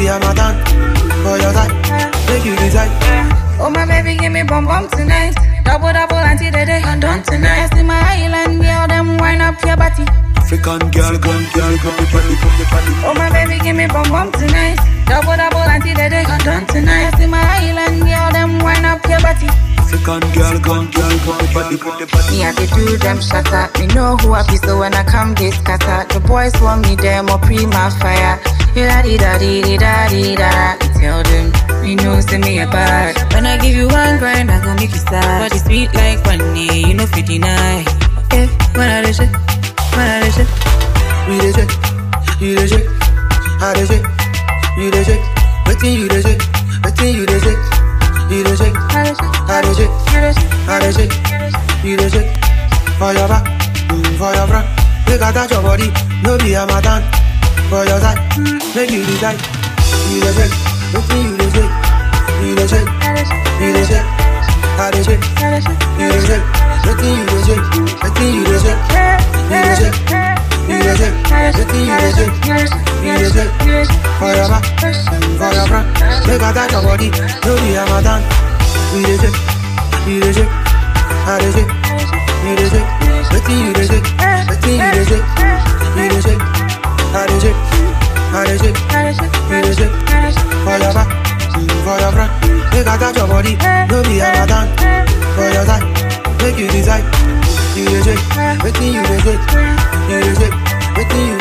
Ramadan. For your side, make you decide. Oh my baby, give me bum bum tonight. Double until the day I'm done tonight. I see my island girl, them wind up your body. African girl, come the party. Oh my baby, give me bum bum tonight. Double until the day I'm done tonight. I see my island girl, them wind up your body. African girl, come the party. Me I be do them shatter. Me know who I be, so when I come they scatter. The boys want me them or prima fire. Da di da di di da di da. Tell them, me know say me a bad. When I give you one grind, I gon' make you sad. Body sweet like honey, you know 59. Eh, when I shit, we dey shake, you dey shake, I dey shake, you dey shake, wetin you dey shake, wetin you dey shake, you dey shake, I dey shake, I dey shake, you dey shake, for your back, for your front, make I touch your body, no be Ramadan, for your side, make you decide, you dey shake, wetin you dey shake, you dey shake, you dey shake, I dey shake, you dey shake, wetin you dey shake, wetin you dey shake, you dey shake. You dey shake, wetin you dey shake, you dey shake, for your back, for your front, make I touch your body, no be Ramadan. You dey shake, you dey shake, I dey shake, you dey shake, wetin you dey shake, wetin you dey shake, you dey shake, I dey shake, you dey shake, for your back, for your front, make I touch your body, no be Ramadan, for your side, make you decide. You dey shake, wetin you dey shake, you dey shake, wetin you